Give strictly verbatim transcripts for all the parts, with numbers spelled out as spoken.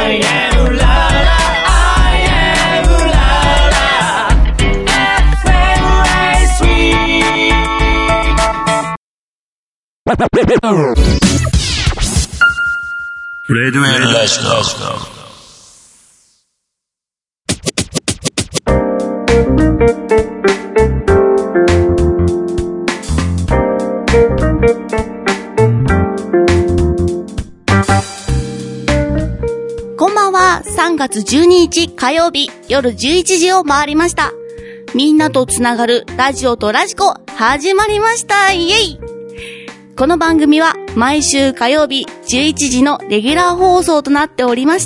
I am la la I am la la エフエム ライスウィークレデュエルラジオこんばんは。さんがつじゅうににち火曜日夜じゅういちじを回りました。みんなとつながるラジオとラジコ始まりました。イエイ。この番組は毎週火曜日じゅういちじのレギュラー放送となっておりまして、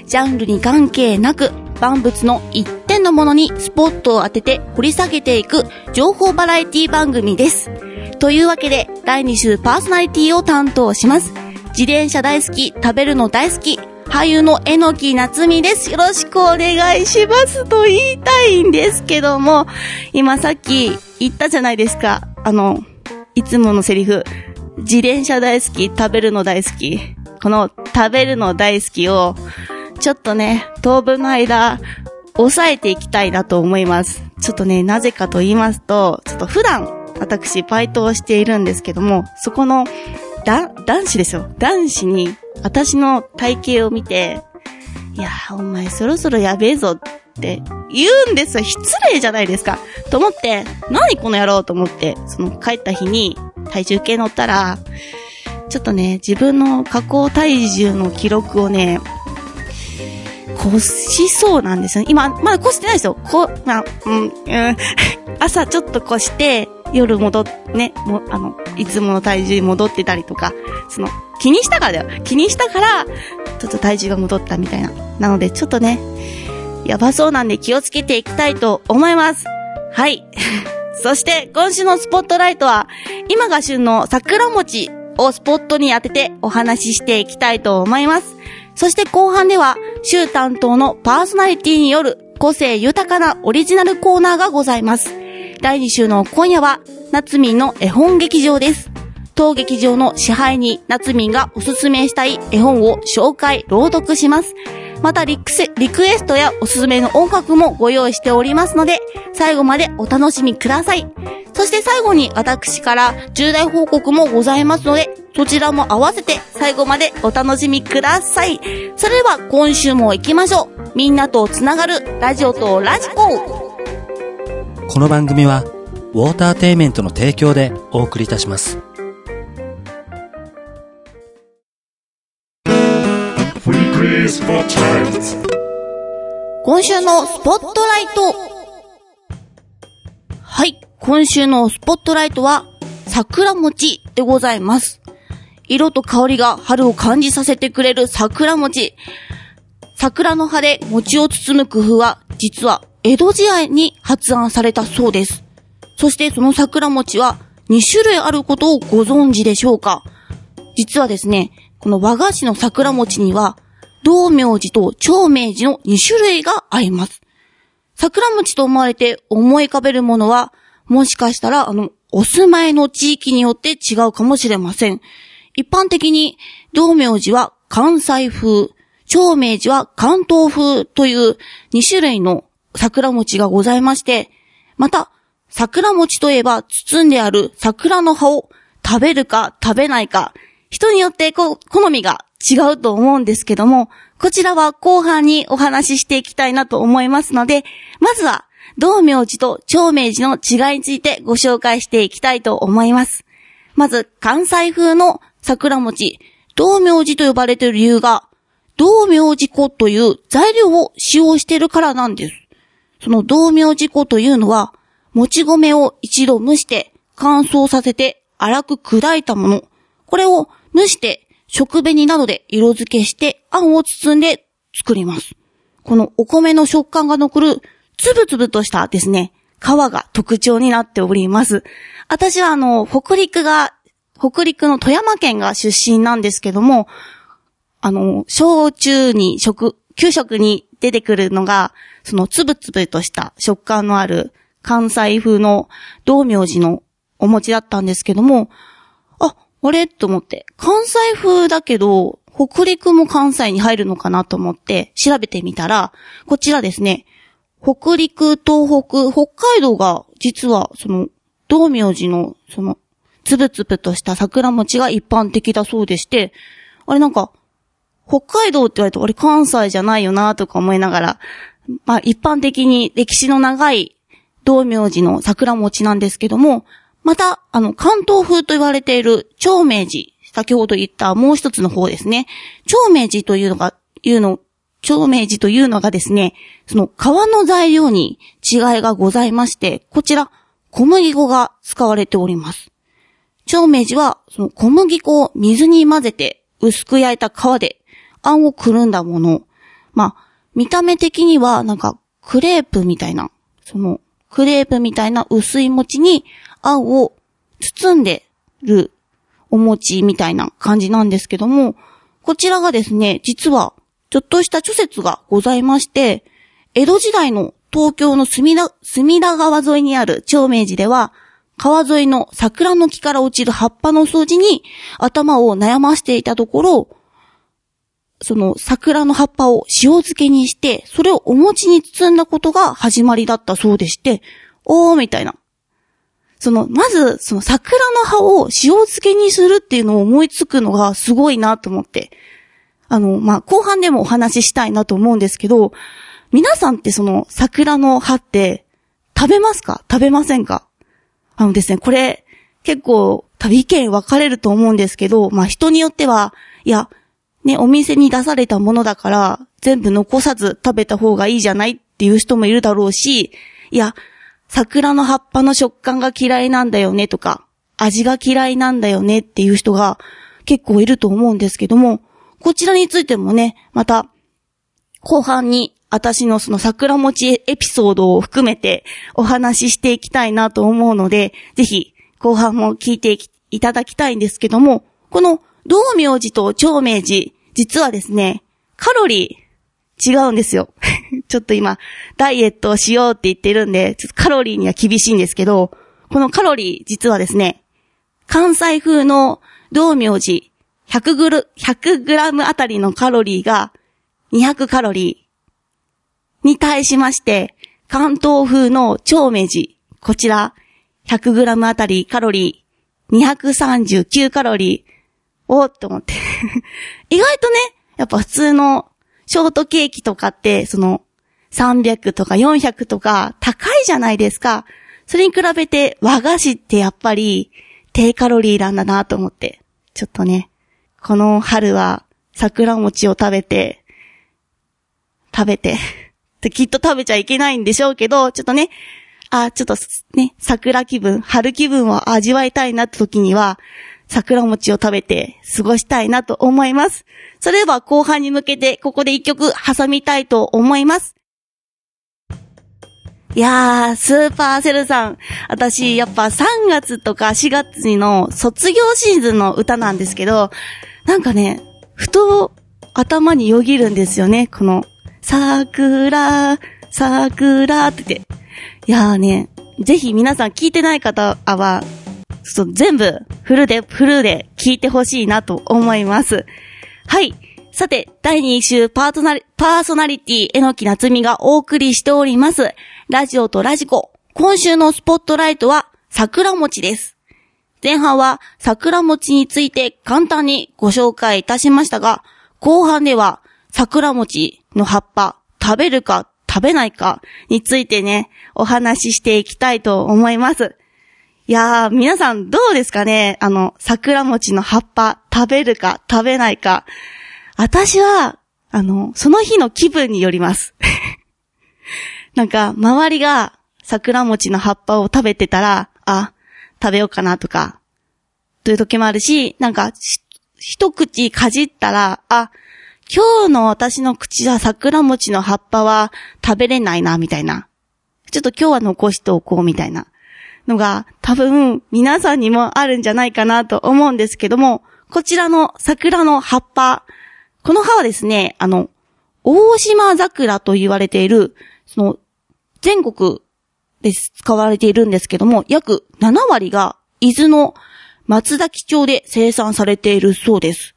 ジャンルに関係なく万物の一点のものにスポットを当てて掘り下げていく情報バラエティ番組です。というわけでだいに週パーソナリティを担当します。自転車大好き、食べるの大好き、俳優のえのきなつみです。よろしくお願いしますと言いたいんですけども、今さっき言ったじゃないですか。あの、いつものセリフ。自転車大好き、食べるの大好き。この食べるの大好きを、ちょっとね、当分の間、抑えていきたいなと思います。ちょっとね、なぜかと言いますと、ちょっと普段、私、バイトをしているんですけども、そこの、だ、男子ですよ。男子に、私の体型を見て、いやー、お前そろそろやべえぞって言うんですよ。失礼じゃないですか。と思って、何この野郎と思って、その帰った日に体重計乗ったら、ちょっとね、自分の下降体重の記録をね、越しそうなんですよね。今、まだ越してないですよ。こ、まあ、うん、うん、朝ちょっと越して、夜戻っ、ね、も、あの、いつもの体重に戻ってたりとか、その、気にしたからだよ。気にしたから、ちょっと体重が戻ったみたいな。なので、ちょっとね、やばそうなんで気をつけていきたいと思います。はい。そして、今週のスポットライトは、今が旬の桜餅をスポットに当ててお話ししていきたいと思います。そして後半では、週担当のパーソナリティによる個性豊かなオリジナルコーナーがございます。だいに週の今夜は、なつみんの絵本劇場です。当劇場の支配人、なつみんがおすすめしたい絵本を紹介、朗読します。またリクセ、リクエストやおすすめの音楽もご用意しておりますので、最後までお楽しみください。そして最後に私から重大報告もございますので、そちらも合わせて最後までお楽しみください。それでは今週も行きましょう。みんなとつながるラジオとラジコ。 この番組はウォーターテイメントの提供でお送りいたします。 今週のスポットライト。はい、今週のスポットライトは桜餅でございます。色と香りが春を感じさせてくれる桜餅。桜の葉で餅を包む工夫は実は江戸時代に発案されたそうです。そしてその桜餅はに種類あることをご存知でしょうか。実はですね、この和菓子の桜餅には道明寺と長明寺のに種類があります。桜餅と思われて思い浮かべるものは、もしかしたらあのお住まいの地域によって違うかもしれません。一般的に道明寺は関西風、長明寺は関東風というに種類の桜餅がございまして、また桜餅といえば包んである桜の葉を食べるか食べないか、人によってこ好みが違うと思うんですけども、こちらは後半にお話ししていきたいなと思いますので、まずは道明寺と長明寺の違いについてご紹介していきたいと思います。まず関西風の桜餅、道明寺と呼ばれている理由が、道明寺粉という材料を使用しているからなんです。その道明寺粉というのは、もち米を一度蒸して乾燥させて粗く砕いたもの。これを蒸して食紅などで色付けしてあんを包んで作ります。このお米の食感が残るつぶつぶとしたですね、皮が特徴になっております。私はあの、北陸が、北陸の富山県が出身なんですけども、あの、小中に食、給食に出てくるのが、そのつぶつぶとした食感のある関西風の道明寺のお餅だったんですけども、あ、あれと思って、関西風だけど、 北陸も関西に入るのかなと思って調べてみたら、こちらですね、北陸、東北、北海道が実はその道明寺のそのつぶつぶとした桜餅が一般的だそうでして、あれなんか北海道って言われるとあれ関西じゃないよなとか思いながら、まあ一般的に歴史の長い道明寺の桜餅なんですけども、またあの関東風と言われている長明寺、先ほど言ったもう一つの方ですね。長明寺というのが、いうの、長明寺というのがですね、その皮の材料に違いがございまして、こちら小麦粉が使われております。長明寺はその小麦粉を水に混ぜて薄く焼いた皮であんをくるんだもの。まあ、見た目的にはなんかクレープみたいな、そのクレープみたいな薄い餅にあんを包んでるお餅みたいな感じなんですけども、こちらがですね、実はちょっとした諸説がございまして、江戸時代の東京の隅田、隅田川沿いにある長明寺では、川沿いの桜の木から落ちる葉っぱの掃除に頭を悩ましていたところ、その桜の葉っぱを塩漬けにして、それをお餅に包んだことが始まりだったそうでして、おーみたいな。その、まず、その桜の葉を塩漬けにするっていうのを思いつくのがすごいなと思って。あの、まあ、後半でもお話ししたいなと思うんですけど、皆さんってその桜の葉って食べますか？食べませんか？あのですね、これ結構多分意見分かれると思うんですけど、まあ、人によっては、いや、ね、お店に出されたものだから全部残さず食べた方がいいじゃないっていう人もいるだろうし、いや、桜の葉っぱの食感が嫌いなんだよねとか、味が嫌いなんだよねっていう人が結構いると思うんですけども、こちらについてもね、また後半に私のその桜餅エピソードを含めてお話ししていきたいなと思うので、ぜひ後半も聞いていただきたいんですけども、この道明寺と長明寺、実はですね、カロリー、違うんですよ。ちょっと今、ダイエットをしようって言ってるんで、ちょっとカロリーには厳しいんですけど、このカロリー、実はですね、関西風の道明寺ひゃくグラムあたりのカロリーがにひゃくカロリーに対しまして、関東風の長明寺、こちらひゃくグラムあたりカロリーにひゃくさんじゅうきゅうカロリー、おーっと思って。意外とね、やっぱ普通のショートケーキとかって、その、さんびゃくとかよんひゃくとか高いじゃないですか。それに比べて和菓子ってやっぱり低カロリーなんだなと思って。ちょっとね、この春は桜餅を食べて、食べて、きっと食べちゃいけないんでしょうけど、ちょっとね、あ、ちょっとね、桜気分、春気分を味わいたいなって時には、桜餅を食べて過ごしたいなと思います。それでは後半に向けてここで一曲挟みたいと思います。いやー、スーパーセルさん。私、やっぱさんがつとかしがつの卒業シーズンの歌なんですけど、なんかね、ふと頭によぎるんですよね。この、桜、桜って言って。いやーね、ぜひ皆さん聞いてない方は、そう、全部フルで、フルで聞いてほしいなと思います。はい。さて、だいに週パートナリ、パーソナリティ、えのきなつみがお送りしております。ラジオとラジコ。今週のスポットライトは桜餅です。前半は桜餅について簡単にご紹介いたしましたが、後半では桜餅の葉っぱ食べるか食べないかについてね、お話ししていきたいと思います。いやー、皆さんどうですかね？あの、桜餅の葉っぱ食べるか食べないか。私は、あの、その日の気分によります。なんか、周りが桜餅の葉っぱを食べてたら、あ、食べようかなとか、という時もあるし、なんか、一口かじったら、あ、今日の私の口は桜餅の葉っぱは食べれないな、みたいな。ちょっと今日は残しておこう、みたいなのが、多分、皆さんにもあるんじゃないかなと思うんですけども、こちらの桜の葉っぱ、この葉はですね、あの、大島桜と言われている、その、全国で使われているんですけども、約ななわりが伊豆の松崎町で生産されているそうです。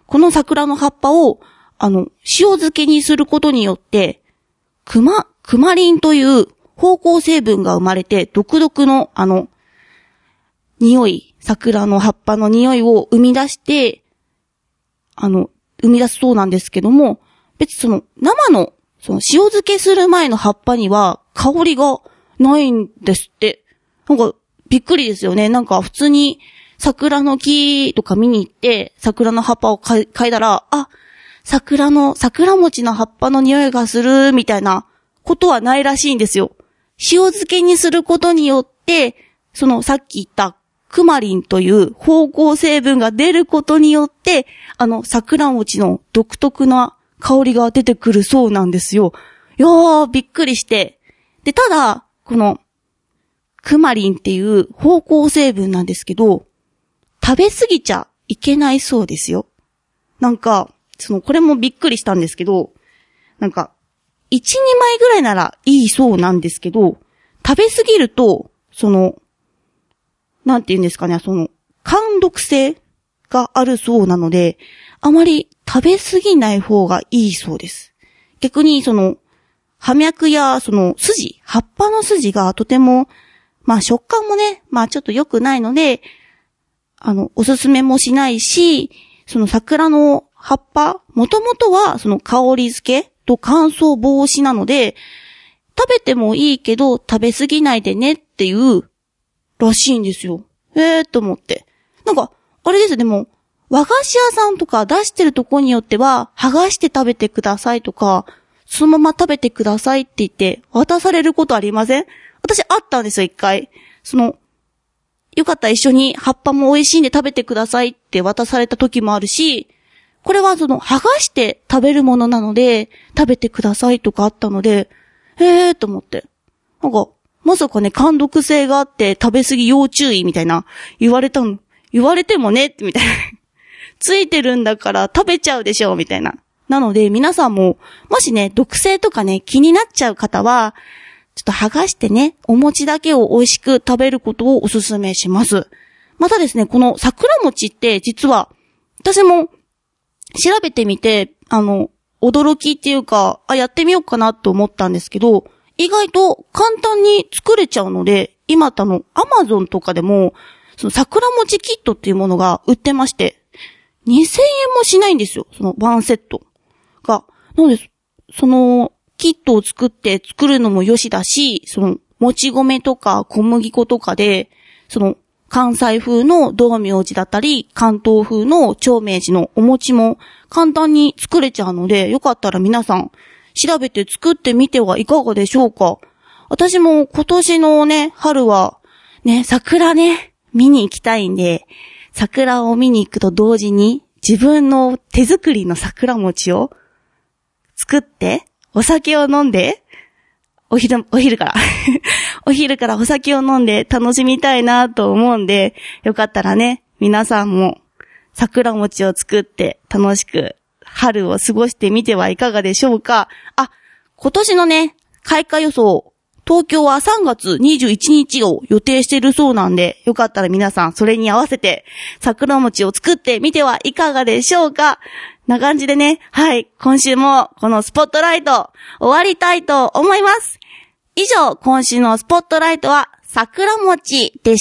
この桜の葉っぱを、あの、塩漬けにすることによって、クマ、クマリンという芳香成分が生まれて、独特の、あの、匂い、桜の葉っぱの匂いを生み出して、あの、生み出すそうなんですけども、別にその、生の、その、塩漬けする前の葉っぱには、香りがないんですって。なんか、びっくりですよね。なんか、普通に、桜の木とか見に行って、桜の葉っぱを嗅いだら、あ、桜の、桜餅の葉っぱの匂いがする、みたいなことはないらしいんですよ。塩漬けにすることによって、その、さっき言った、クマリンという芳香成分が出ることによって、あの、桜餅の独特な香りが出てくるそうなんですよ。いやー、びっくりして。で、ただ、この、クマリンっていう芳香成分なんですけど、食べ過ぎちゃいけないそうですよ。なんか、その、これもびっくりしたんですけど、なんか、いち、にまいぐらいならいいそうなんですけど、食べ過ぎると、その、なんて言うんですかね、その、寒毒性があるそうなので、あまり食べ過ぎない方がいいそうです。逆に、その、葉脈や、その、筋、葉っぱの筋がとても、まあ食感もね、まあちょっと良くないので、あの、おすすめもしないし、その桜の葉っぱ、もともとは、その香り付けと乾燥防止なので、食べてもいいけど、食べ過ぎないでねっていう、らしいんですよ。えーと思って。なんか、あれですね、でも、和菓子屋さんとか出してるとこによっては、剥がして食べてくださいとか、そのまま食べてくださいって言って、渡されることありません？私あったんですよ、一回。その、よかったら一緒に葉っぱも美味しいんで食べてくださいって渡された時もあるし、これはその、剥がして食べるものなので、食べてくださいとかあったので、へーと思って。なんか、まさかね、寒毒性があって食べ過ぎ要注意みたいな言われたの。言われてもね、みたいな。ついてるんだから食べちゃうでしょ、みたいな。なので皆さんも、もしね、毒性とかね、気になっちゃう方は、ちょっと剥がしてね、お餅だけを美味しく食べることをお勧めします。またですね、この桜餅って実は、私も調べてみて、あの、驚きっていうか、あ、やってみようかなと思ったんですけど、意外と簡単に作れちゃうので、今あの、アマゾンとかでも、その桜餅キットっていうものが売ってまして、にせんえんもしないんですよ、そのワンセットが。なので、その、キットを作って作るのもよしだし、その、もち米とか小麦粉とかで、その、関西風の道明寺だったり、関東風の長明寺のお餅も簡単に作れちゃうので、よかったら皆さん、調べて作ってみてはいかがでしょうか。私も今年のね、春は、ね、桜ね、見に行きたいんで、桜を見に行くと同時に、自分の手作りの桜餅を作って、お酒を飲んで、お昼、お昼から、お昼からお酒を飲んで楽しみたいなと思うんで、よかったらね、皆さんも桜餅を作って楽しく、春を過ごしてみてはいかがでしょうか。あ、今年のね、開花予想、東京はさんがつにじゅういちにちを予定しているそうなんで、よかったら皆さんそれに合わせて桜餅を作ってみてはいかがでしょうか。な感じでね、はい、今週もこのスポットライト終わりたいと思います。以上、今週のスポットライトは桜餅でした。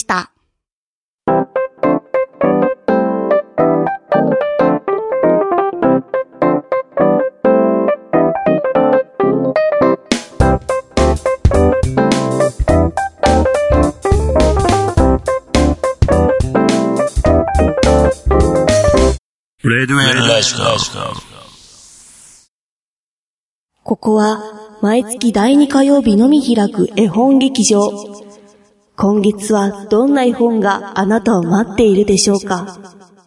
レディオエルラジオ。 ここは毎月だいに火曜日のみ開く絵本劇場。今月はどんな絵本があなたを待っているでしょうか。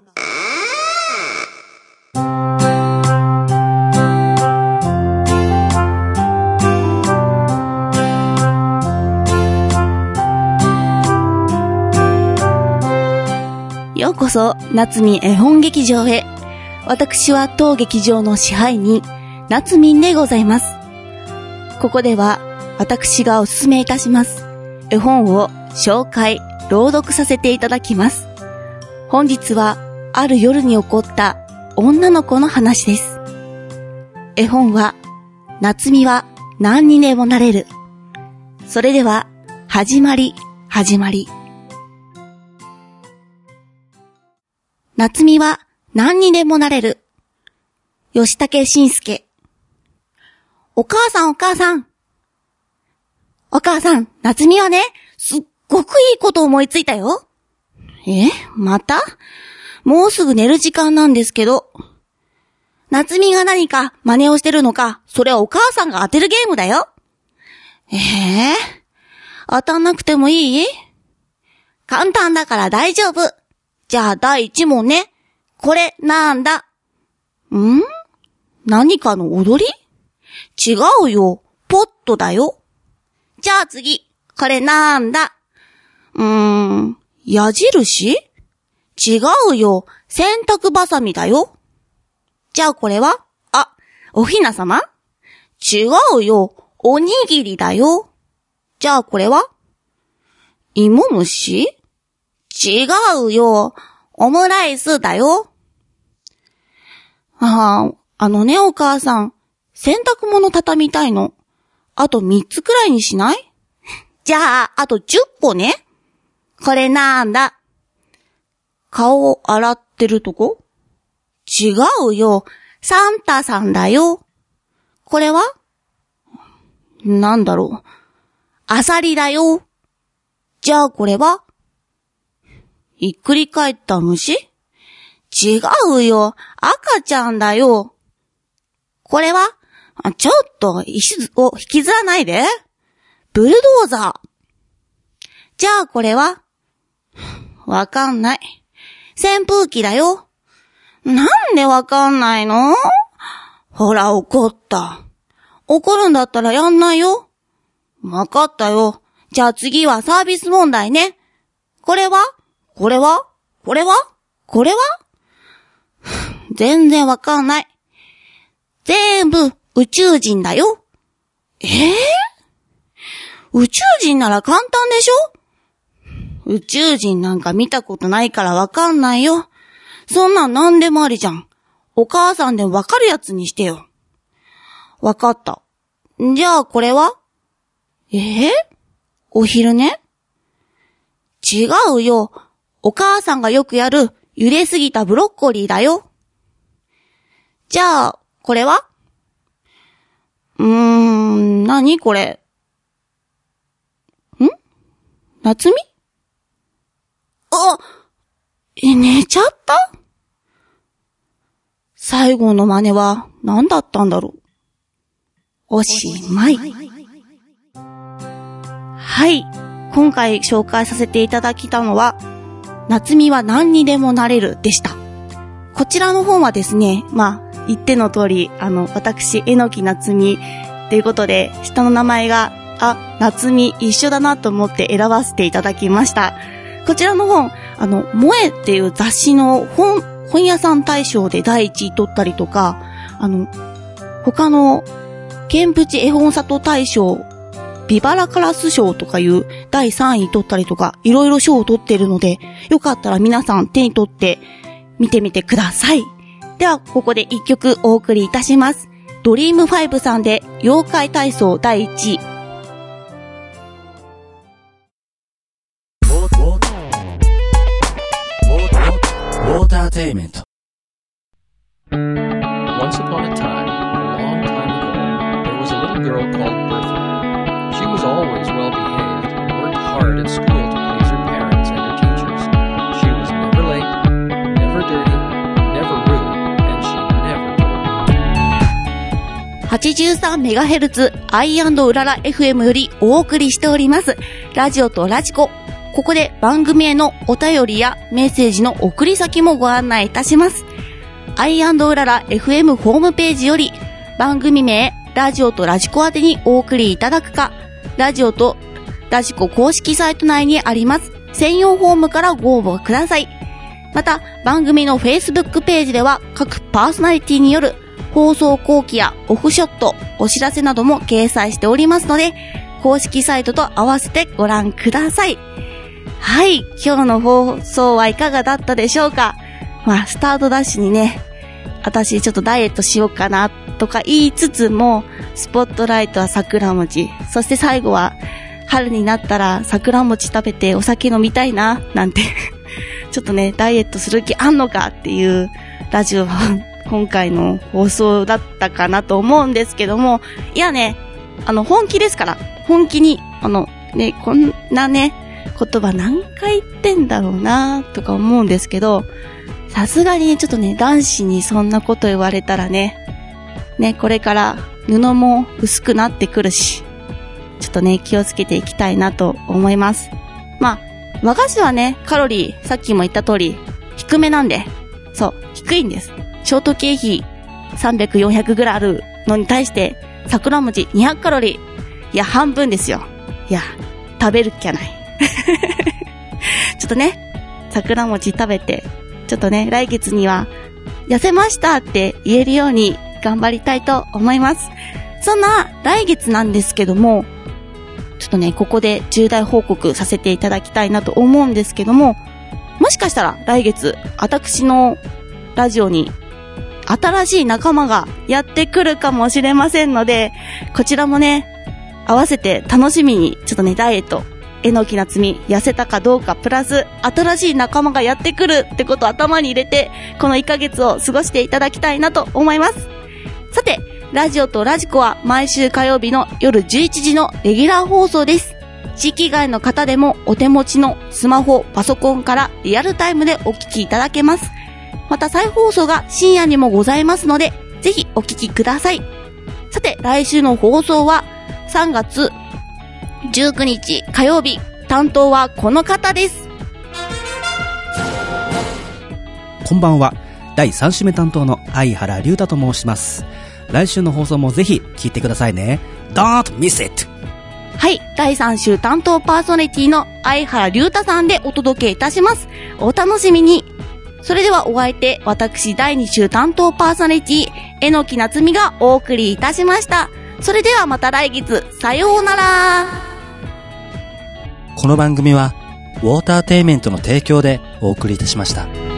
ようこそ夏民絵本劇場へ。私は当劇場の支配人夏民でございます。ここでは私がおすすめいたします絵本を紹介朗読させていただきます。本日はある夜に起こった女の子の話です。絵本は、夏美は何にでもなれる。それでは、始まり、始まり。夏美は何にでもなれる。吉武慎介。お母さんお母さん。お母さん、夏美はね、すっごくいいこと思いついたよ。え？また？もうすぐ寝る時間なんですけど。夏美が何か真似をしてるのか、それはお母さんが当てるゲームだよ。ええー、当たんなくてもいい？簡単だから大丈夫。じゃあ第一問ね。これなんだ？ん？何かの踊り？違うよ。ポットだよ。じゃあ次。これなんだ？うーん、矢印？違うよ。洗濯バサミだよ。じゃあこれは？あ、おひなさま？違うよ。おにぎりだよ。じゃあこれは？芋虫？違うよ。オムライスだよ。ああ、あのねお母さん、洗濯物畳みたいの。あとみっつくらいにしない？じゃあ、あとじゅっこね。これなんだ？顔を洗ってるとこ？違うよ。サンタさんだよ。これは？なんだろう。アサリだよ。じゃあこれは？ひっくり返った虫？違うよ。赤ちゃんだよ。これは？ちょっと石を引きずらないで。ブルドーザー。じゃあこれは？わかんない。扇風機だよ。なんでわかんないの？ほら怒った。怒るんだったらやんないよ。わかったよ。じゃあ次はサービス問題ね。これは？これは？これは？これは？全然わかんない。全部宇宙人だよ。えー、宇宙人なら簡単でしょ？宇宙人なんか見たことないからわかんないよ。そんなん何でもありじゃん。お母さんでわかるやつにしてよ。わかった。じゃあこれは？えー、お昼寝？違うよ。お母さんがよくやる茹ですぎたブロッコリーだよ。じゃあ、これは？うーん、なにこれ？ん？夏美？あ！え、寝ちゃった？最後の真似は何だったんだろう。おしまい。はい。今回紹介させていただきたのは、夏美は何にでもなれるでした。こちらの本はですね、まあ、言っての通り、あの、私、えのきなつみということで、下の名前が、あ、夏美一緒だなと思って選ばせていただきました。こちらの本、あの、萌えっていう雑誌の本、本屋さん大賞でだいいちい取ったりとか、あの、他の、剣淵絵本里大賞、ビバラカラス賞とかいうだいさんい取ったりとか、いろいろ賞を取っているので、よかったら皆さん手に取って見てみてください。では、ここで一曲お送りいたします。ドリームファイブさんで妖怪体操だいいちい。 ウォーターテイメント。 Once upon a time, a long time ago, there was a little girl called Bertha. She was always well behaved and worked hard at school to please her parents and her teachers. She was never late, never dirty, never rude, and she never told. はちじゅうさんメガヘルツ アイアンド うらら エフエム よりお送りしております。ラジオとラジコ。ここで番組へのお便りやメッセージの送り先もご案内いたします。アイアンド うらら エフエム ホームページより番組名、ラジオとラジコ宛てにお送りいただくか、ラジオとラジコ公式サイト内にあります専用フォームからご応募ください。また、番組の Facebook ページでは各パーソナリティによる放送後期やオフショット、お知らせなども掲載しておりますので、公式サイトと合わせてご覧ください。はい、今日の放送はいかがだったでしょうか。まあ、スタートダッシュにね、 私ちょっとダイエットしようかなとか言いつつも、スポットライトは桜餅、そして最後は春になったら桜餅食べてお酒飲みたいななんてちょっとねダイエットする気あんのかっていうラジオは今回の放送だったかなと思うんですけども、いやね、あの本気ですから、本気にあのね、こんなね言葉何回言ってんだろうなとか思うんですけど、さすがにねちょっとね男子にそんなこと言われたらねねこれから布も薄くなってくるし、ちょっとね気をつけていきたいなと思います。まあ和菓子はねカロリーさっきも言った通り低めなんで、そう低いんです。ショートケーキさんびゃく、よんひゃくぐらいあるのに対して桜餅にひゃくカロリー、いや半分ですよ。いや食べるっきゃないちょっとね桜餅食べて、ちょっとね来月には痩せましたって言えるように頑張りたいと思います。そんな来月なんですけども、ちょっとねここで重大報告させていただきたいなと思うんですけども、もしかしたら来月私のラジオに新しい仲間がやってくるかもしれませんので、こちらもね合わせて楽しみに、ちょっとねダイエット、えのきなつみ痩せたかどうかプラス新しい仲間がやってくるってことを頭に入れて、このいっかげつを過ごしていただきたいなと思います。さてラジオとラジコは毎週火曜日の夜じゅういちじのレギュラー放送です。地域外の方でもお手持ちのスマホ、パソコンからリアルタイムでお聞きいただけます。また再放送が深夜にもございますので、ぜひお聞きください。さて来週の放送はさんがつじゅうくにち火曜日、担当はこの方です。 こんばんは。だいさん週目担当の相原龍太と申します。来週の放送もぜひ聞いてくださいね。 Don't miss it。 はい、だいさん週担当パーソナリティの相原龍太さんでお届けいたします。お楽しみに。それではお相手、私だいに週担当パーソナリティえのきなつみがお送りいたしました。それではまた来月、さようなら。 この番組はウォーターテイメントの提供でお送りいたしました。